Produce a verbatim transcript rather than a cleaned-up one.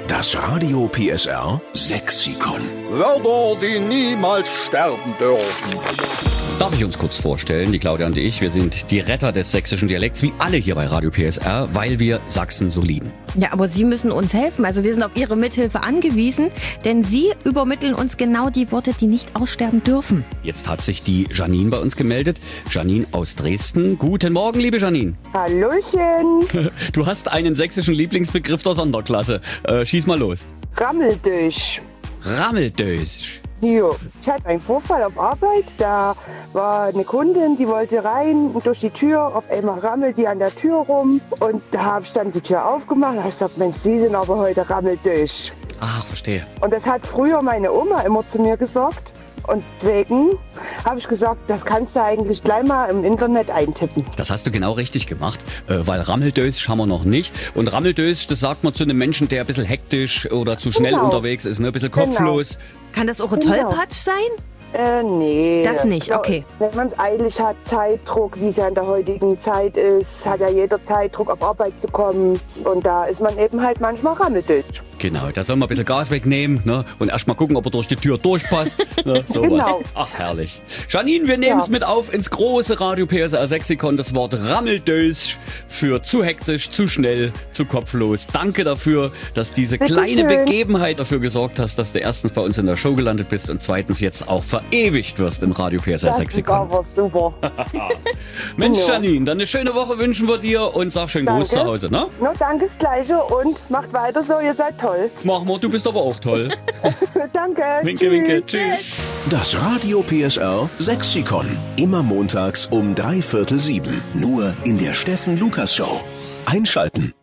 Das Radio P S R Sexikon. Wörter, die niemals sterben dürfen. Darf ich uns kurz vorstellen, die Claudia und ich, wir sind die Retter des sächsischen Dialekts, wie alle hier bei Radio P S R, weil wir Sachsen so lieben. Ja, aber Sie müssen uns helfen. Also wir sind auf Ihre Mithilfe angewiesen, denn Sie übermitteln uns genau die Worte, die nicht aussterben dürfen. Jetzt hat sich die Janine bei uns gemeldet. Janine aus Dresden. Guten Morgen, liebe Janine. Hallöchen. Du hast einen sächsischen Lieblingsbegriff der Sonderklasse. Äh, schieß mal los. Rammeldösch. Rammeldösch. Jo, ich hatte einen Vorfall auf Arbeit. Da war eine Kundin, die wollte rein durch die Tür. Auf einmal rammelt die an der Tür rum. Und da habe ich dann die Tür aufgemacht. Da habe ich gesagt, Mensch, Sie sind aber heute Rammeldösch. Ach, verstehe. Und das hat früher meine Oma immer zu mir gesagt. Und deswegen habe ich gesagt, das kannst du eigentlich gleich mal im Internet eintippen. Das hast du genau richtig gemacht, äh, weil Rammeldösch haben wir noch nicht. Und Rammeldösch, das sagt man zu einem Menschen, der ein bisschen hektisch oder zu schnell Genau. unterwegs ist, ne? Ein bisschen kopflos. Kann das auch ein Genau. Tollpatsch sein? Äh, nee. Das nicht, okay. Wenn man es eilig hat, Zeitdruck, wie es ja in der heutigen Zeit ist, hat ja jeder Zeitdruck, auf Arbeit zu kommen. Und da ist man eben halt manchmal rammeldösch. Genau, da soll man ein bisschen Gas wegnehmen, ne? Und erst mal gucken, ob er durch die Tür durchpasst. Ne? Sowas. Genau. Ach, herrlich. Janine, wir nehmen es Ja. mit auf ins große Radio P S R Sexikon. Das Wort Rammeldösch für zu hektisch, zu schnell, zu kopflos. Danke dafür, dass diese Bitte kleine schön. Begebenheit dafür gesorgt hast, dass du erstens bei uns in der Show gelandet bist und zweitens jetzt auch verewigt wirst im Radio P S R Das ist Sexikon. aber super. Mensch, Ja. Janine, dann eine schöne Woche wünschen wir dir und sag schön Gruß Danke. zu Hause, ne? No, danke, das Gleiche und macht weiter so, ihr seid toll. Machen wir, du bist aber auch toll. Danke. Winke, Tschüss. winke, tschüss. Das Radio P S R Sexikon. Immer montags um drei Viertel sieben. Nur in der Steffen Lukas Show. Einschalten.